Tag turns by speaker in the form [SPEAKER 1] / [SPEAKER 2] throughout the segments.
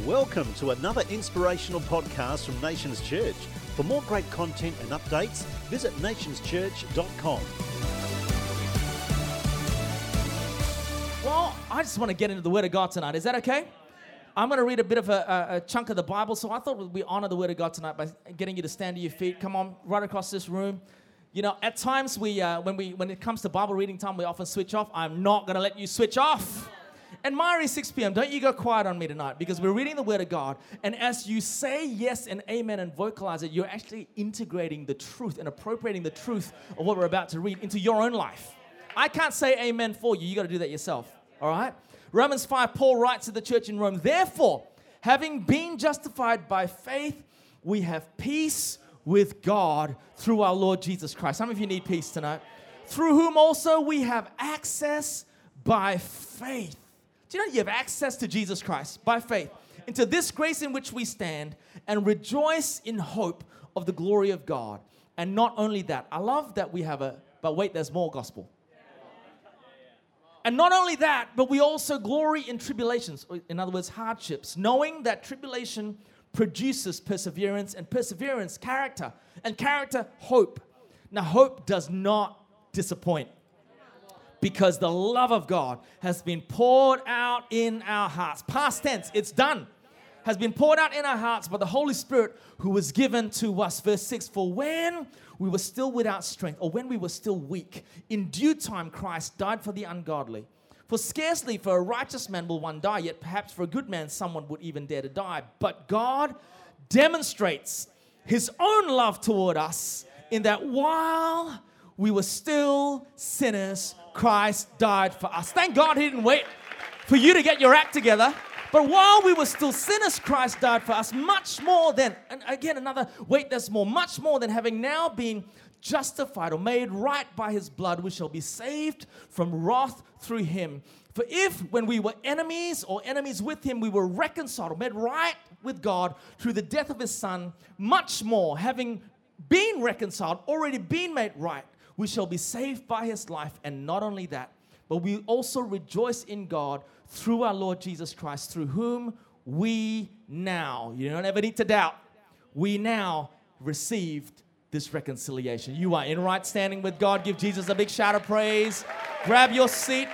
[SPEAKER 1] Welcome to another inspirational podcast from Nations Church. For more great content and updates, visit nationschurch.com.
[SPEAKER 2] Well, I just want to get into the Word of God tonight. Is that okay? I'm going to read a bit of a chunk of the Bible, so I thought we honor the Word of God tonight by getting you to stand to your feet. Come on, right across this room. You know, at times when it comes to Bible reading time, we often switch off. I'm not going to let you switch off. And Myri, 6 p.m., don't you go quiet on me tonight, because we're reading the Word of God, and as you say yes and amen and vocalize it, you're actually integrating the truth and appropriating the truth of what we're about to read into your own life. I can't say amen for you. You got to do that yourself, all right? Romans 5, Paul writes to the church in Rome, "Therefore, having been justified by faith, we have peace with God through our Lord Jesus Christ." Some of you need peace tonight. "Through whom also we have access by faith." Do you know you have access to Jesus Christ by faith into this grace in which we stand and rejoice in hope of the glory of God? And not only that, I love that we have but wait, there's more gospel. And not only that, but we also glory in tribulations, in other words, hardships, knowing that tribulation produces perseverance, and perseverance, character, and character, hope. Now, hope does not disappoint, because the love of God has been poured out in our hearts. Past tense, it's done. Has been poured out in our hearts by the Holy Spirit who was given to us. Verse 6, "For when we were still without strength," or when we were still weak, "in due time Christ died for the ungodly. For scarcely for a righteous man will one die, yet perhaps for a good man someone would even dare to die. But God demonstrates His own love toward us in that while we were still sinners, Christ died for us." Thank God He didn't wait for you to get your act together. But while we were still sinners, Christ died for us. Much more than, and again another, wait, there's more. Much more than having now been justified or made right by His blood, we shall be saved from wrath through Him. For if when we were enemies or enemies with Him, we were reconciled or made right with God through the death of His Son, much more, having been reconciled, already been made right, we shall be saved by His life. And not only that, but we also rejoice in God through our Lord Jesus Christ, through whom we now, you don't ever need to doubt, we now received this reconciliation. You are in right standing with God. Give Jesus a big shout of praise. Grab your seat.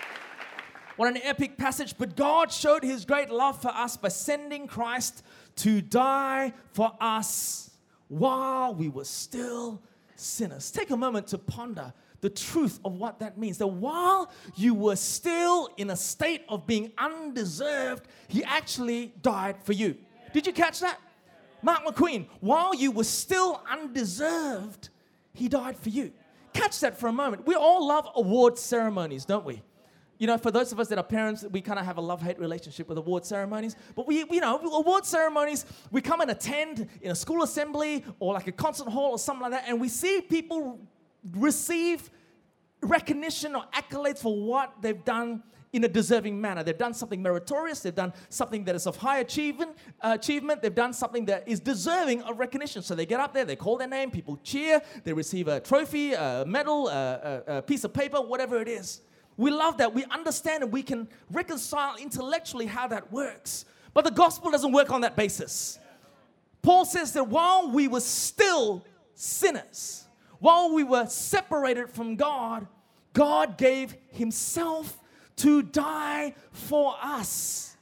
[SPEAKER 2] What an epic passage. "But God showed His great love for us by sending Christ to die for us while we were still sinners." Take a moment to ponder the truth of what that means. That while you were still in a state of being undeserved, He actually died for you. Did you catch that? Mark McQueen, while you were still undeserved, He died for you. Catch that for a moment. We all love award ceremonies, don't we? You know, for those of us that are parents, we kind of have a love-hate relationship with award ceremonies. But award ceremonies, we come and attend in a school assembly or like a concert hall or something like that, and we see people receive recognition or accolades for what they've done in a deserving manner. They've done something meritorious. They've done something that is of high achievement. They've done something that is deserving of recognition. So they get up there, they call their name, people cheer, they receive a trophy, a medal, a piece of paper, whatever it is. We love that. We understand and we can reconcile intellectually how that works. But the gospel doesn't work on that basis. Paul says that while we were still sinners, while we were separated from God, God gave Himself to die for us.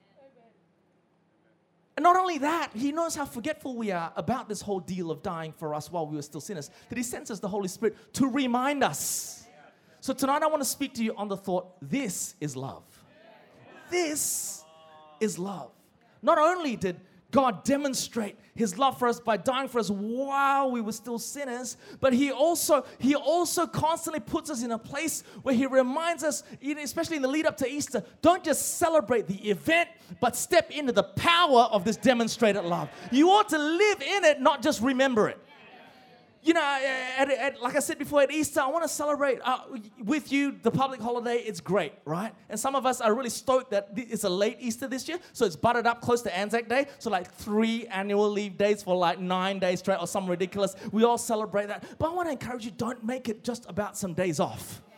[SPEAKER 2] And not only that, He knows how forgetful we are about this whole deal of dying for us while we were still sinners, that He sends us the Holy Spirit to remind us. So tonight I want to speak to you on the thought, this is love. This is love. Not only did God demonstrate His love for us by dying for us while we were still sinners, but He also constantly puts us in a place where He reminds us, especially in the lead up to Easter, don't just celebrate the event, but step into the power of this demonstrated love. You ought to live in it, not just remember it. You know, like I said before, at Easter, I want to celebrate with you the public holiday. It's great, right? And some of us are really stoked that it's a late Easter this year, so it's buttered up close to Anzac Day. So like 3 annual leave days for like 9 days straight or something ridiculous. We all celebrate that. But I want to encourage you, don't make it just about some days off.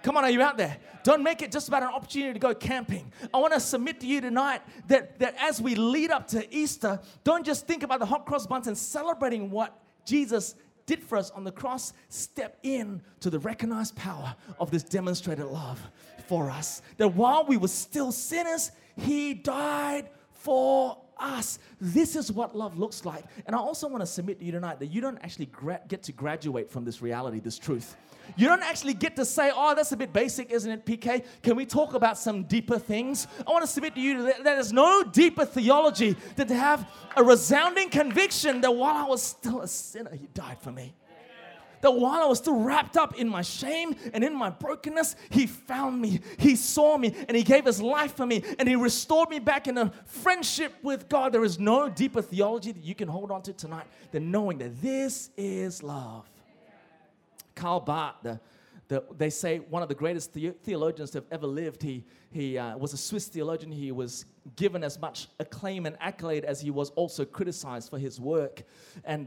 [SPEAKER 2] Come on, are you out there? Don't make it just about an opportunity to go camping. I want to submit to you tonight that as we lead up to Easter, don't just think about the hot cross buns and celebrating what Jesus did for us on the cross. Step in to the recognized power of this demonstrated love for us. That while we were still sinners, He died for us. This is what love looks like. And I also want to submit to you tonight that you don't actually get to graduate from this reality, this truth. You don't actually get to say, oh, that's a bit basic, isn't it, PK? Can we talk about some deeper things? I want to submit to you that there's no deeper theology than to have a resounding conviction that while I was still a sinner, He died for me. That while I was still wrapped up in my shame and in my brokenness, He found me, He saw me, and He gave His life for me, and He restored me back in a friendship with God. There is no deeper theology that you can hold on to tonight than knowing that this is love. Karl Barth, they say one of the greatest theologians to have ever lived. He was a Swiss theologian. He was given as much acclaim and accolade as he was also criticized for his work. And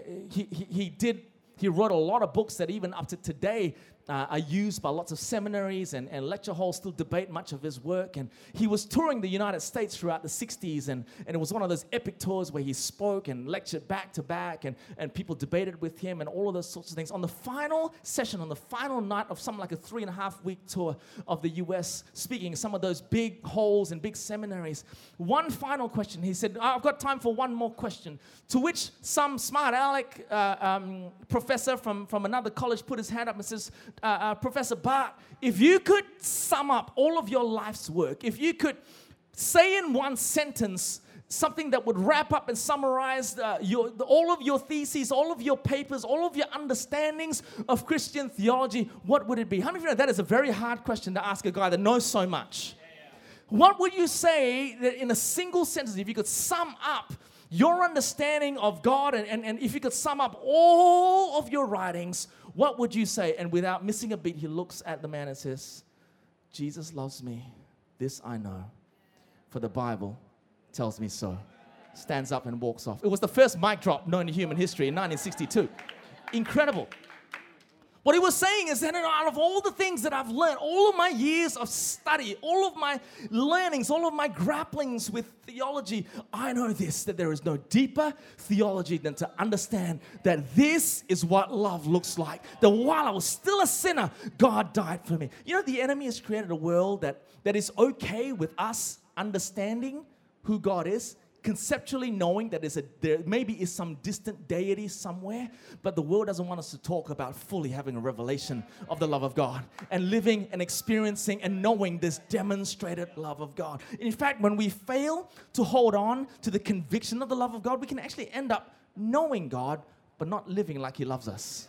[SPEAKER 2] he wrote a lot of books that even up to today are used by lots of seminaries and lecture halls still debate much of his work. And he was touring the United States throughout the 60s, and it was one of those epic tours where he spoke and lectured back to back, and people debated with him and all of those sorts of things. On the final session, on the final night of something like a 3.5-week tour of the US, speaking in some of those big halls and big seminaries, one final question. He said, I've got time for one more question. To which some smart aleck professor from another college put his hand up and says, Professor Barth, if you could sum up all of your life's work, if you could say in one sentence something that would wrap up and summarize all of your theses, all of your papers, all of your understandings of Christian theology, what would it be? How many of you know that is a very hard question to ask a guy that knows so much? What would you say that in a single sentence, if you could sum up your understanding of God, and if you could sum up all of your writings, what would you say? And without missing a beat, he looks at the man and says, Jesus loves me. This I know, for the Bible tells me so. Stands up and walks off. It was the first mic drop known in human history in 1962. Incredible. What he was saying is that out of all the things that I've learned, all of my years of study, all of my learnings, all of my grapplings with theology, I know this, that there is no deeper theology than to understand that this is what love looks like. That while I was still a sinner, God died for me. You know, the enemy has created a world that is okay with us understanding who God is, conceptually knowing that there maybe is some distant deity somewhere, but the world doesn't want us to talk about fully having a revelation of the love of God and living and experiencing and knowing this demonstrated love of God. In fact, when we fail to hold on to the conviction of the love of God, we can actually end up knowing God, but not living like He loves us.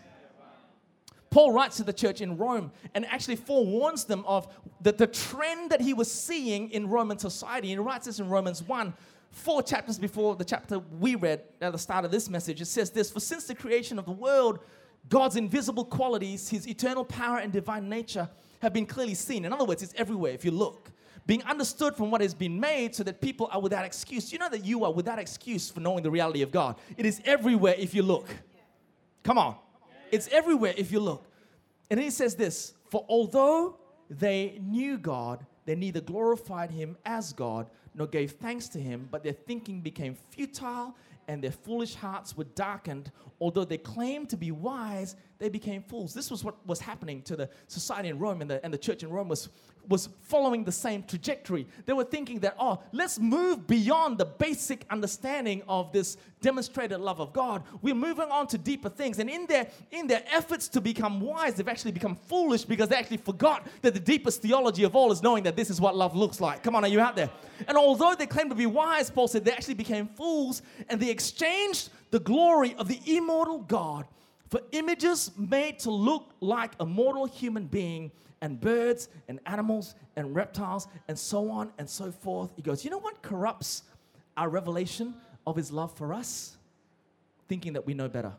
[SPEAKER 2] Paul writes to the church in Rome and actually forewarns them of the trend that he was seeing in Roman society. He writes this in Romans 1, 4 chapters before the chapter we read at the start of this message. It says this: for since the creation of the world, God's invisible qualities, His eternal power and divine nature have been clearly seen. In other words, it's everywhere if you look. Being understood from what has been made so that people are without excuse. You know that you are without excuse for knowing the reality of God. It is everywhere if you look. Come on. It's everywhere if you look. And then he says this: for although they knew God, they neither glorified Him as God nor gave thanks to Him, but their thinking became futile and their foolish hearts were darkened. Although they claimed to be wise, they became fools. This was what was happening to the society in Rome, and the church in Rome was following the same trajectory. They were thinking that, let's move beyond the basic understanding of this demonstrated love of God. We're moving on to deeper things. And in their efforts to become wise, they've actually become foolish because they actually forgot that the deepest theology of all is knowing that this is what love looks like. Come on, are you out there? And although they claimed to be wise, Paul said they actually became fools, and they exchanged the glory of the immortal God for images made to look like a mortal human being, and birds and animals and reptiles and so on and so forth. He goes, you know what corrupts our revelation of His love for us? Thinking that we know better.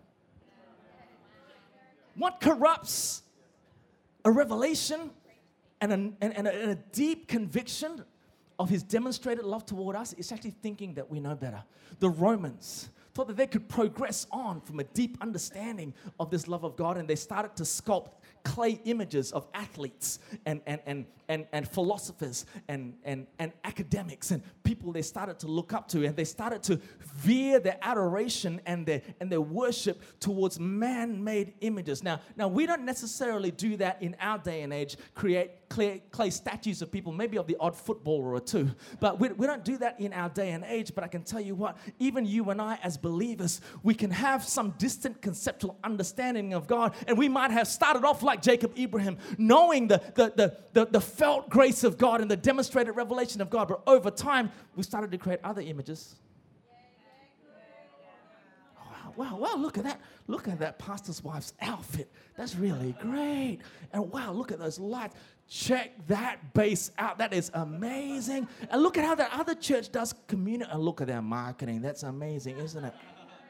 [SPEAKER 2] What corrupts a revelation and a deep conviction of His demonstrated love toward us is actually thinking that we know better. The Romans thought that they could progress on from a deep understanding of this love of God, and they started to sculpt clay images of athletes and philosophers and academics and people they started to look up to, and they started to veer their adoration and their worship towards man-made images. Now we don't necessarily do that in our day and age, create clay statues of people, maybe of the odd footballer or two, but we don't do that in our day and age. But I can tell you what, even you and I as believers, we can have some distant conceptual understanding of God, and we might have started off like Jacob Ibrahim, knowing the felt grace of God and the demonstrated revelation of God, but over time, we started to create other images. Wow, look at that. Look at that pastor's wife's outfit. That's really great. And wow, look at those lights. Check that bass out. That is amazing. And look at how that other church does communion. And look at their marketing. That's amazing, isn't it?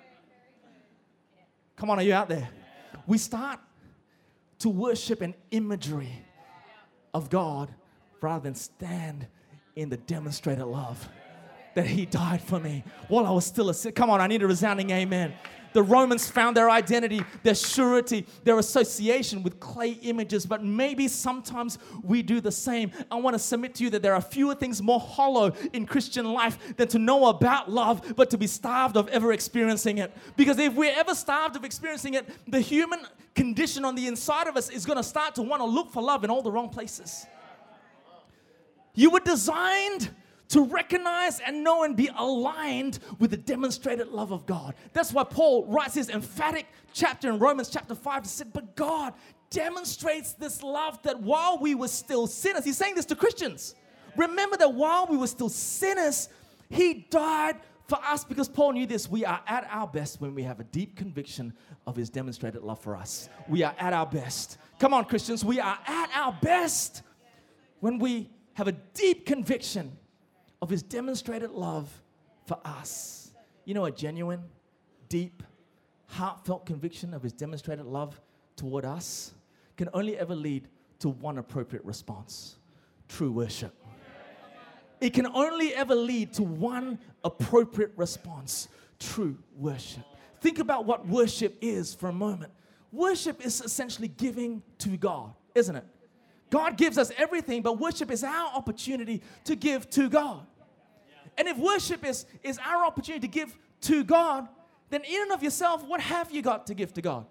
[SPEAKER 2] Come on, are you out there? We start to worship an imagery of God rather than stand in the demonstrated love that He died for me while I was still a sinner. Come on, I need a resounding amen. The Romans found their identity, their surety, their association with clay images, but maybe sometimes we do the same. I want to submit to you that there are fewer things more hollow in Christian life than to know about love, but to be starved of ever experiencing it. Because if we're ever starved of experiencing it, the human condition on the inside of us is going to start to want to look for love in all the wrong places. You were designed to recognize and know and be aligned with the demonstrated love of God. That's why Paul writes his emphatic chapter in Romans chapter 5. He said, but God demonstrates this love that while we were still sinners, he's saying this to Christians. Remember that while we were still sinners, He died for us, because Paul knew this. We are at our best when we have a deep conviction of His demonstrated love for us. We are at our best. Come on, Christians. We are at our best when we have a deep conviction of His demonstrated love for us. You know, a genuine, deep, heartfelt conviction of His demonstrated love toward us can only ever lead to one appropriate response: true worship. It can only ever lead to one appropriate response: true worship. Think about what worship is for a moment. Worship is essentially giving to God, isn't it? God gives us everything, but worship is our opportunity to give to God. And if worship is our opportunity to give to God, then in and of yourself, what have you got to give to God?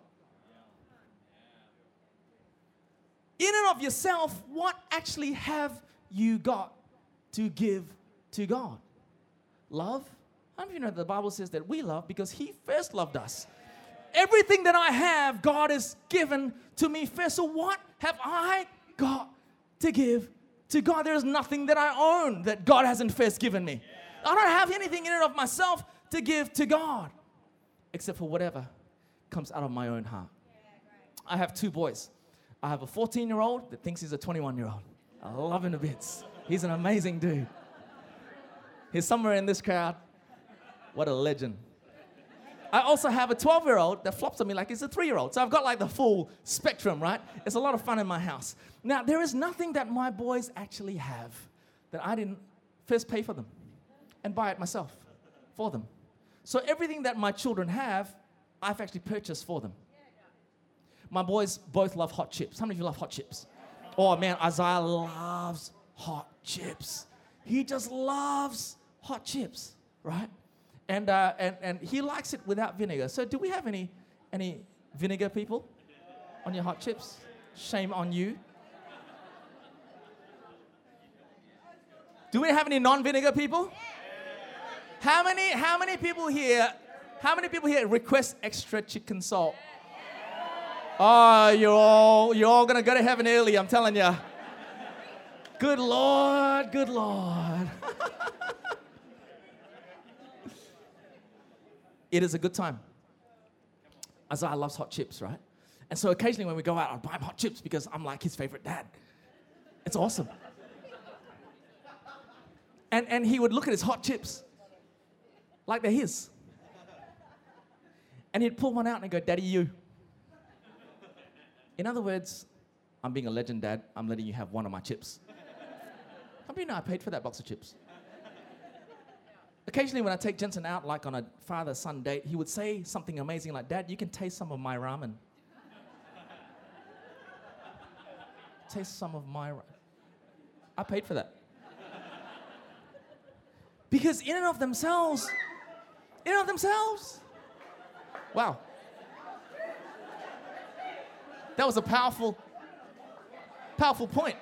[SPEAKER 2] In and of yourself, what actually have you got to give to God? Love? How many of you know that the Bible says that we love because He first loved us? Everything that I have, God has given to me first. So what have I got to give to God? There is nothing that I own that God hasn't first given me. I don't have anything in and of myself to give to God, except for whatever comes out of my own heart. I have two boys. I have a 14-year-old that thinks he's a 21-year-old. I love him to bits. He's an amazing dude. He's somewhere in this crowd. What a legend. I also have a 12-year-old that flops at me like he's a 3-year-old. So I've got like the full spectrum, right? It's a lot of fun in my house. Now, there is nothing that my boys actually have that I didn't first pay for them and buy it myself for them. So everything that my children have, I've actually purchased for them. My boys both love hot chips. How many of you love hot chips? Oh man, Isaiah loves hot chips. He just loves hot chips, right? And he likes it without vinegar. So do we have any vinegar people on your hot chips? Shame on you. Do we have any non-vinegar people? How many people here request extra chicken salt? Oh, you're all gonna go to heaven early, I'm telling you. Good Lord, good Lord. It is a good time. Isaiah loves hot chips, right? And so occasionally when we go out, I'll buy him hot chips because I'm like his favorite dad. It's awesome. And he would look at his hot chips like they're his. And he'd pull one out and go, Daddy, you. In other words, I'm being a legend, Dad. I'm letting you have one of my chips. How many of you know I paid for that box of chips? Occasionally when I take Jensen out, like on a father-son date, he would say something amazing like, Dad, you can taste some of my ramen. taste some of my rice. I paid for that. Because in and of themselves, wow. That was a powerful point.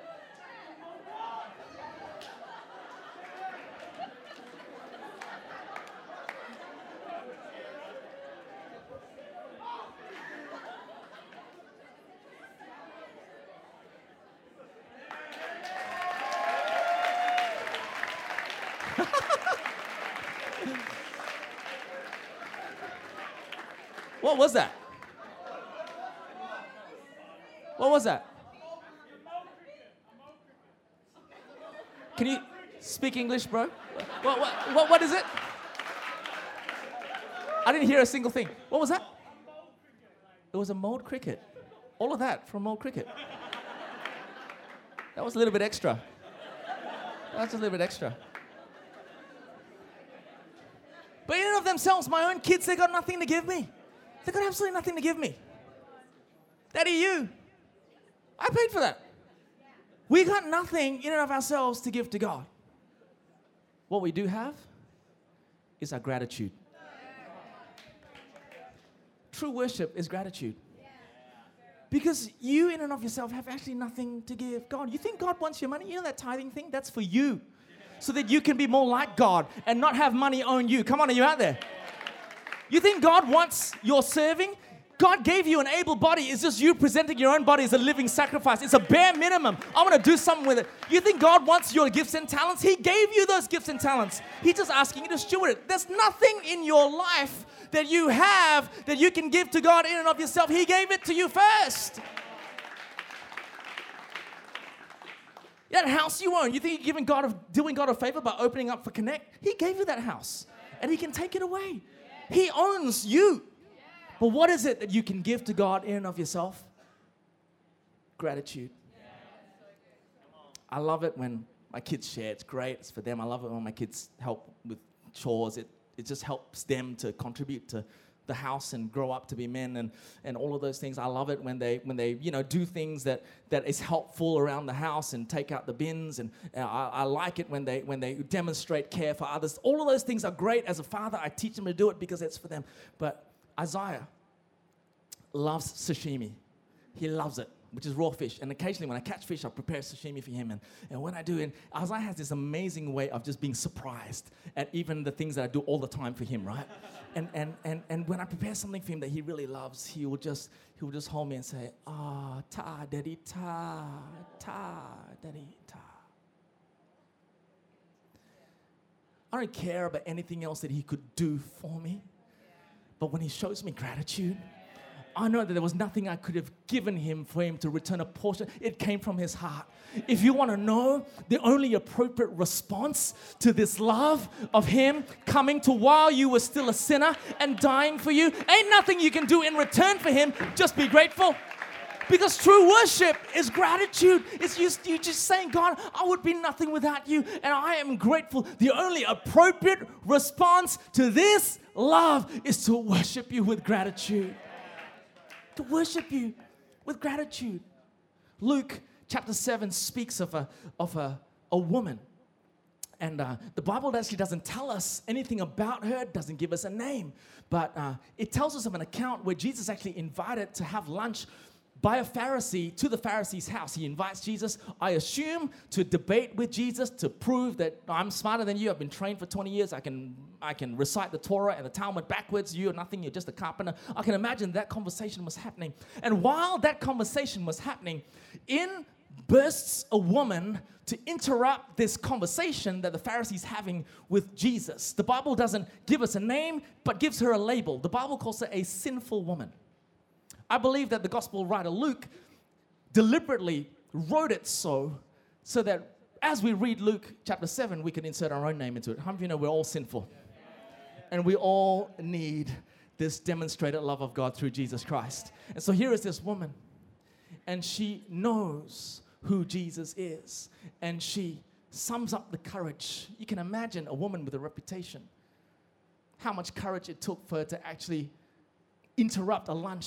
[SPEAKER 2] What was that? What was that? Can you speak English, bro? What is it? I didn't hear a single thing. What was that? It was a mold cricket. All of that from mold cricket. That was a little bit extra. That's a little bit extra. But in and of themselves, my own kids, they got nothing to give me. They got absolutely nothing to give me. Daddy, you. I paid for that. We got nothing in and of ourselves to give to God. What we do have is our gratitude. True worship is gratitude. Because you in and of yourself have actually nothing to give God. You think God wants your money? You know that tithing thing? That's for you. So that you can be more like God and not have money own you. Come on, are you out there? You think God wants your serving? God gave you an able body. It's just you presenting your own body as a living sacrifice. It's a bare minimum. I want to do something with it. You think God wants your gifts and talents? He gave you those gifts and talents. He's just asking you to steward it. There's nothing in your life that you have that you can give to God in and of yourself. He gave it to you first. That house you own, you think you're doing God a favor by opening up for Connect? He gave you that house, and He can take it away. He owns you. But what is it that you can give to God in and of yourself? Gratitude. I love it when my kids share. It's great. It's for them. I love it when my kids help with chores. It just helps them to contribute to the house and grow up to be men and all of those things. I love it when they do things that is helpful around the house and take out the bins. And I like it when they demonstrate care for others. All of those things are great. As a father, I teach them to do it because it's for them. But Isaiah loves sashimi. He loves it, which is raw fish. And occasionally when I catch fish, I prepare sashimi for him. And when I do it, Isaiah has this amazing way of just being surprised at even the things that I do all the time for him, right? And when I prepare something for him that he really loves, he will just hold me and say, ta, daddy, ta, daddy, ta. I don't care about anything else that he could do for me. But when he shows me gratitude, I know that there was nothing I could have given him for him to return a portion. It came from his heart. If you want to know the only appropriate response to this love of him coming to while you were still a sinner and dying for you, ain't nothing you can do in return for him. Just be grateful. Because true worship is gratitude. It's you just saying, God, I would be nothing without you, and I am grateful. The only appropriate response to this love is to worship you with gratitude. To worship you with gratitude. Luke chapter 7 speaks of a woman. And the Bible actually doesn't tell us anything about her, doesn't give us a name. But it tells us of an account where Jesus actually invited to have lunch by a Pharisee to the Pharisee's house. He invites Jesus, I assume, to debate with Jesus to prove that I'm smarter than you. I've been trained for 20 years. I can recite the Torah and the Talmud backwards. You're nothing. You're just a carpenter. I can imagine that conversation was happening. And while that conversation was happening, in bursts a woman to interrupt this conversation that the Pharisee's having with Jesus. The Bible doesn't give us a name, but gives her a label. The Bible calls her a sinful woman. I believe that the gospel writer Luke deliberately wrote it so that as we read Luke chapter 7, we can insert our own name into it. How many of you know we're all sinful? And we all need this demonstrated love of God through Jesus Christ. And so here is this woman, and she knows who Jesus is, and she sums up the courage. You can imagine a woman with a reputation, how much courage it took for her to actually interrupt a lunch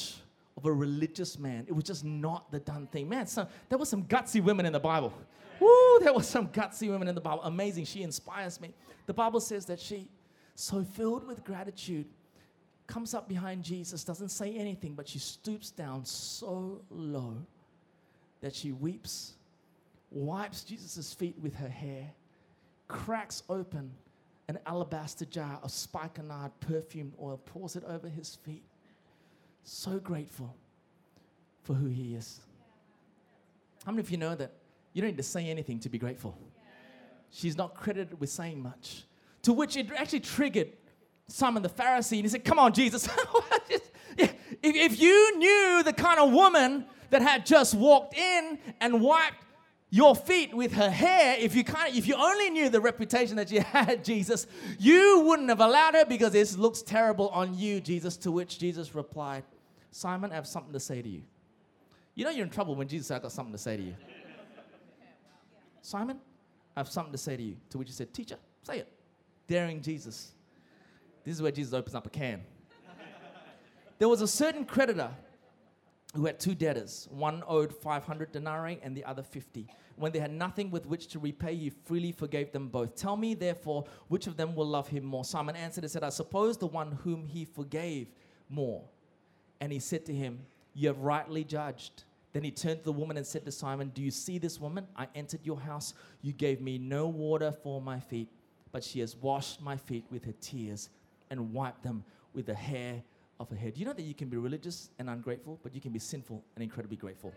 [SPEAKER 2] of a religious man. It was just not the done thing. Man, there were some gutsy women in the Bible. Woo, there were some gutsy women in the Bible. Amazing. She inspires me. The Bible says that she, so filled with gratitude, comes up behind Jesus, doesn't say anything, but she stoops down so low that she weeps, wipes Jesus' feet with her hair, cracks open an alabaster jar of spikenard perfumed oil, pours it over his feet. So grateful for who he is. How many of you know that you don't need to say anything to be grateful? She's not credited with saying much. To which it actually triggered Simon the Pharisee, and he said, come on, Jesus. If you knew the kind of woman that had just walked in and wiped your feet with her hair, if you only knew the reputation that you had, Jesus, you wouldn't have allowed her because this looks terrible on you, Jesus. To which Jesus replied, Simon, I have something to say to you. You know you're in trouble when Jesus said, I've got something to say to you. Simon, I have something to say to you. To which he said, teacher, say it. Daring Jesus. This is where Jesus opens up a can. There was a certain creditor who had two debtors. One owed 500 denarii and the other 50. When they had nothing with which to repay, he freely forgave them both. Tell me, therefore, which of them will love him more? Simon answered and said, I suppose the one whom he forgave more. And he said to him, you have rightly judged. Then he turned to the woman and said to Simon, do you see this woman? I entered your house. You gave me no water for my feet, but she has washed my feet with her tears and wiped them with the hair of her head. Do you know that you can be religious and ungrateful, but you can be sinful and incredibly grateful?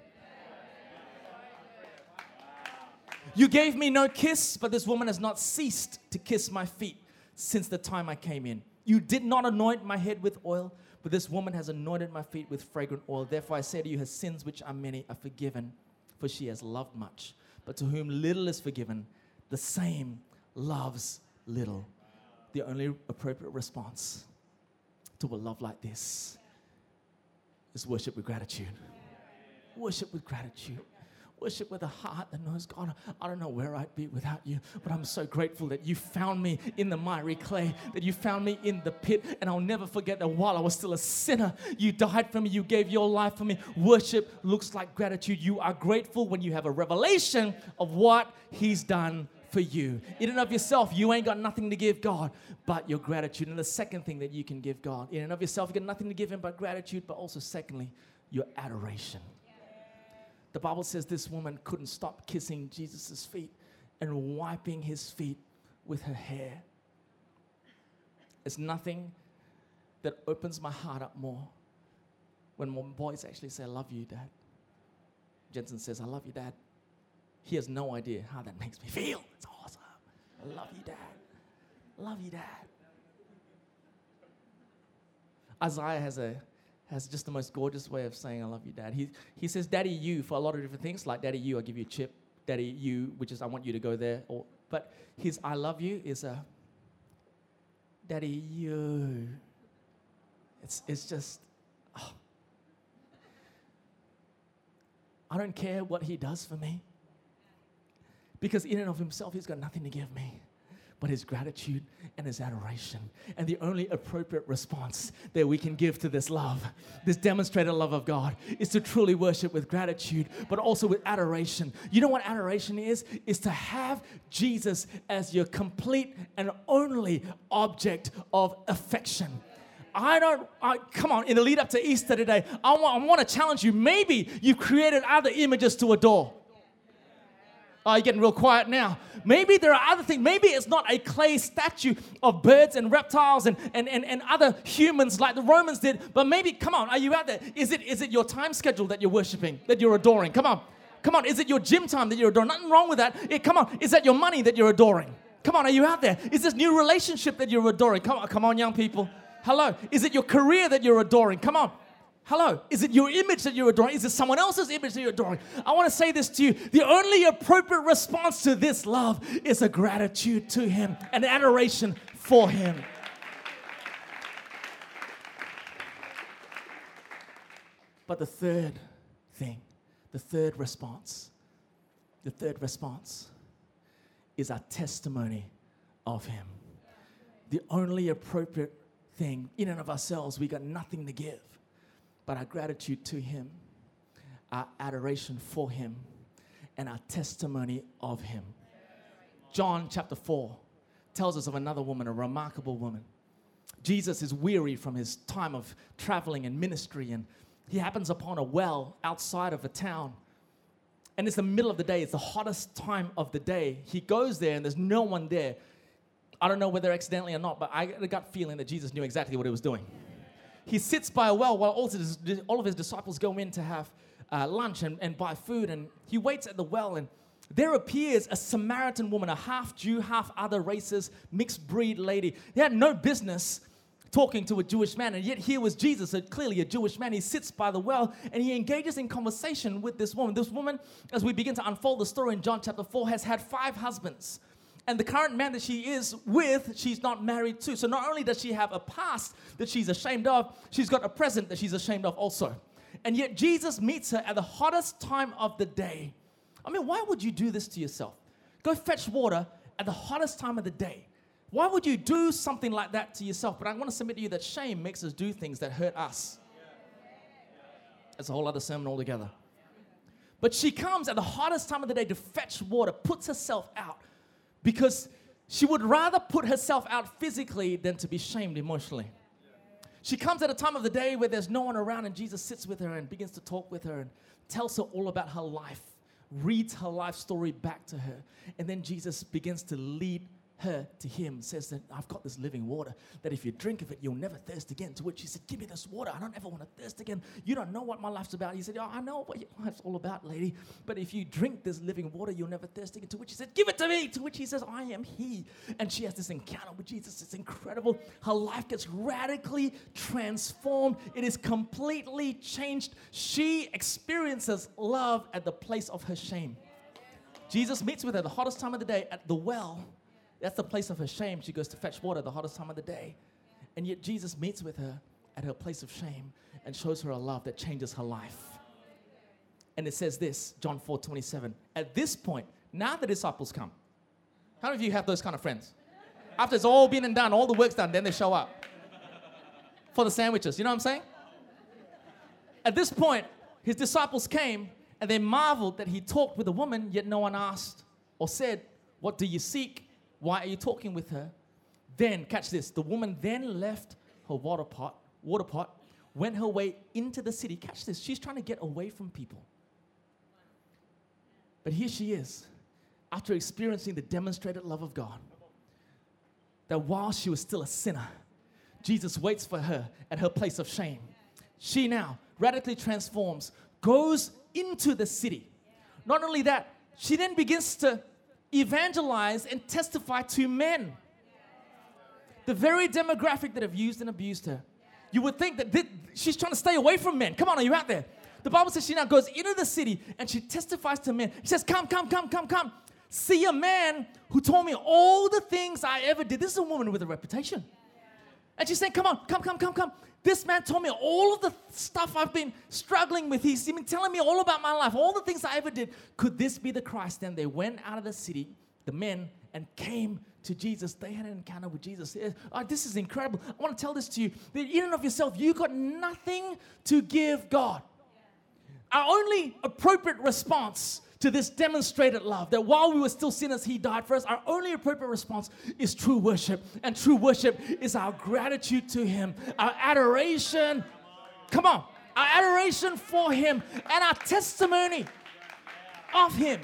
[SPEAKER 2] You gave me no kiss, but this woman has not ceased to kiss my feet since the time I came in. You did not anoint my head with oil, but this woman has anointed my feet with fragrant oil. Therefore I say to you, her sins, which are many, are forgiven, for she has loved much. But to whom little is forgiven, the same loves little. The only appropriate response to a love like this is worship with gratitude. Worship with gratitude. Worship with a heart that knows, God, I don't know where I'd be without you, but I'm so grateful that you found me in the miry clay, that you found me in the pit, and I'll never forget that while I was still a sinner, you died for me, you gave your life for me. Worship looks like gratitude. You are grateful when you have a revelation of what he's done for you. In and of yourself, you ain't got nothing to give God but your gratitude. And the second thing that you can give God, in and of yourself, you got nothing to give him but gratitude, but also secondly, your adoration. The Bible says this woman couldn't stop kissing Jesus' feet and wiping his feet with her hair. There's nothing that opens my heart up more when my boys actually say, I love you, Dad. Jensen says, I love you, Dad. He has no idea how that makes me feel. It's awesome. I love you, Dad. I love you, Dad. Isaiah has just the most gorgeous way of saying, I love you, Dad. He says, Daddy, you, for a lot of different things, like Daddy, you, I'll give you a chip. Daddy, you, which is, I want you to go there. But his I love you is a, Daddy, you. It's just, oh. I don't care what he does for me. Because in and of himself, he's got nothing to give me but his gratitude and his adoration. And the only appropriate response that we can give to this love, this demonstrated love of God, is to truly worship with gratitude, but also with adoration. You know what adoration is? Is to have Jesus as your complete and only object of affection. Come on, in the lead up to Easter today, I want to challenge you. Maybe you've created other images to adore. Oh, you're getting real quiet now. Maybe there are other things. Maybe it's not a clay statue of birds and reptiles and other humans like the Romans did. But maybe, come on, are you out there? Is it your time schedule that you're worshiping, that you're adoring? Come on. Come on, is it your gym time that you're adoring? Nothing wrong with that. Come on, is that your money that you're adoring? Come on, are you out there? Is this new relationship that you're adoring? Come on, young people. Hello. Is it your career that you're adoring? Come on. Hello, is it your image that you're adoring? Is it someone else's image that you're adoring? I want to say this to you. The only appropriate response to this love is a gratitude to him, an adoration for him. But the third thing, the third response is our testimony of him. The only appropriate thing in and of ourselves, we got nothing to give. but our gratitude to him, our adoration for him, and our testimony of him. John chapter 4 tells us of another woman, a remarkable woman. Jesus is weary from his time of traveling and ministry, and he happens upon a well outside of a town. And it's the middle of the day. It's the hottest time of the day. He goes there, and there's no one there. I don't know whether accidentally or not, but I got a gut feeling that Jesus knew exactly what he was doing. He sits by a well while all of his disciples go in to have lunch and buy food, and he waits at the well, and there appears a Samaritan woman, a half Jew, half other races, mixed breed lady. He had no business talking to a Jewish man, and yet here was Jesus, clearly a Jewish man. He sits by the well, and he engages in conversation with this woman. This woman, as we begin to unfold the story in John chapter 4, has had 5 husbands. And the current man that she is with, she's not married to. So not only does she have a past that she's ashamed of, she's got a present that she's ashamed of also. And yet Jesus meets her at the hottest time of the day. I mean, why would you do this to yourself? Go fetch water at the hottest time of the day. Why would you do something like that to yourself? But I want to submit to you that shame makes us do things that hurt us. That's a whole other sermon altogether. But she comes at the hottest time of the day to fetch water, puts herself out, because she would rather put herself out physically than to be shamed emotionally. She comes at a time of the day where there's no one around, and Jesus sits with her and begins to talk with her and tells her all about her life, reads her life story back to her. And then Jesus begins to lead her to him, says that I've got this living water, that if you drink of it, you'll never thirst again. To which he said, give me this water. I don't ever want to thirst again. You don't know what my life's about. He said, I know what your life's all about, lady. But if you drink this living water, you'll never thirst again. To which he said, give it to me. To which he says, I am he. And she has this encounter with Jesus. It's incredible. Her life gets radically transformed. It is completely changed. She experiences love at the place of her shame. Jesus meets with her the hottest time of the day at the well. That's the place of her shame. She goes to fetch water the hottest time of the day. And yet Jesus meets with her at her place of shame and shows her a love that changes her life. And it says this, John 4:27. At this point, now the disciples come. How many of you have those kind of friends? After it's all been and done, all the work's done, then they show up for the sandwiches. You know what I'm saying? At this point, his disciples came and they marveled that he talked with a woman, yet no one asked or said, what do you seek? Why are you talking with her? Then, catch this, the woman then left her water pot, went her way into the city. Catch this, she's trying to get away from people. But here she is, after experiencing the demonstrated love of God, that while she was still a sinner, Jesus waits for her at her place of shame. She now radically transforms, goes into the city. Not only that, she then begins to evangelize and testify to men. The very demographic that have used and abused her. You would think that she's trying to stay away from men. Come on, are you out there? The Bible says she now goes into the city and she testifies to men. She says, come. See a man who told me all the things I ever did. This is a woman with a reputation. And she's saying, come. This man told me all of the stuff I've been struggling with. He's been telling me all about my life, all the things I ever did. Could this be the Christ? Then they went out of the city, the men, and came to Jesus. They had an encounter with Jesus. This is incredible. I want to tell this to you. That in and of yourself, you got nothing to give God. Our only appropriate response to this demonstrated love, that while we were still sinners, he died for us, our only appropriate response is true worship. And true worship is our gratitude to him, our adoration. Come on, our adoration for him and our testimony of him.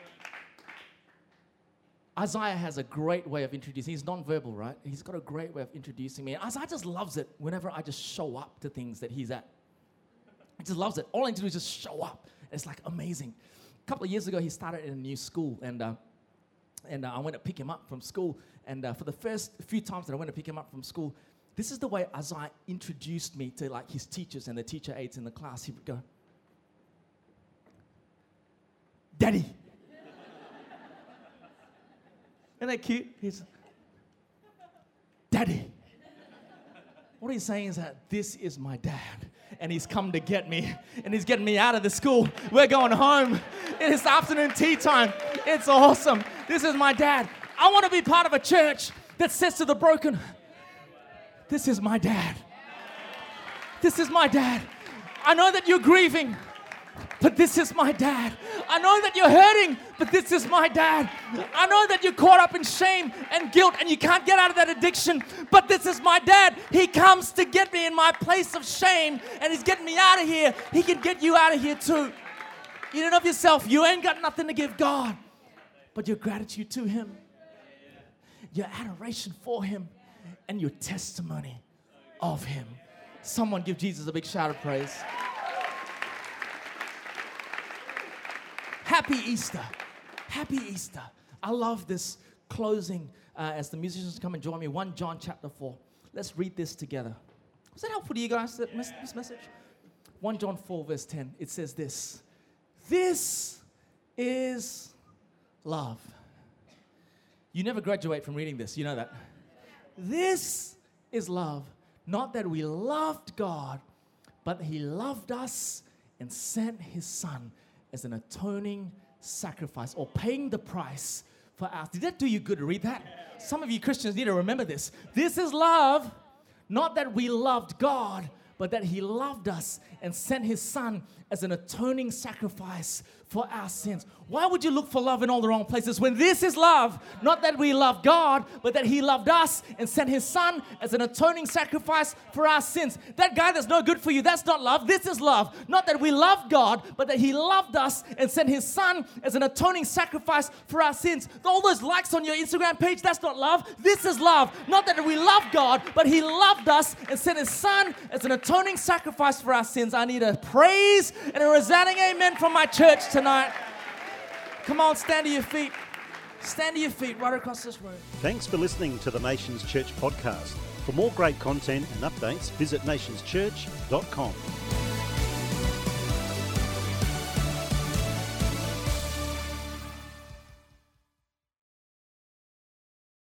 [SPEAKER 2] Isaiah has a great way of introducing. He's non-verbal, right? He's got a great way of introducing me. And Isaiah just loves it whenever I just show up to things that he's at. He just loves it. All I need to do is just show up. It's like amazing. A couple of years ago, he started in a new school, and I went to pick him up from school. And for the first few times that I went to pick him up from school, this is the way Isaiah introduced me to like his teachers and the teacher aides in the class. He would go, "Daddy." Isn't that cute? He's, "Daddy." What he's saying is that this is my dad, and he's come to get me, and he's getting me out of the school. We're going home. It is afternoon tea time. It's awesome. This is my dad. I want to be part of a church that says to the broken, this is my dad. This is my dad. I know that you're grieving, but this is my dad. I know that you're hurting, but this is my dad. I know that you're caught up in shame and guilt and you can't get out of that addiction, but this is my dad. He comes to get me in my place of shame and he's getting me out of here. He can get you out of here too. You don't know of yourself, you ain't got nothing to give God, but your gratitude to him, your adoration for him, and your testimony of him. Someone give Jesus a big shout of praise. Happy Easter. Happy Easter. I love this closing as the musicians come and join me. 1 John chapter 4. Let's read this together. Was that helpful to you guys, this message? 1 John 4 verse 10. It says this. This is love. You never graduate from reading this. You know that. This is love. Not that we loved God, but he loved us and sent his son as an atoning sacrifice or paying the price for us. Did that do you good to read that? Some of you Christians need to remember this. This is love, not that we loved God, but that he loved us and sent his son as an atoning sacrifice for our sins. Why would you look for love in all the wrong places when this is love? Not that we love God, but that he loved us and sent his son as an atoning sacrifice for our sins. That guy that's no good for you, that's not love. This is love. Not that we love God, but that he loved us and sent his son as an atoning sacrifice for our sins. All those likes on your Instagram page, that's not love. This is love. Not that we love God, but he loved us and sent his son as an atoning sacrifice for our sins. I need a praise and a resounding amen from my church tonight. Come on, stand to your feet. Stand to your feet right across this room.
[SPEAKER 1] Thanks for listening to the Nations Church podcast. For more great content and updates, visit nationschurch.com.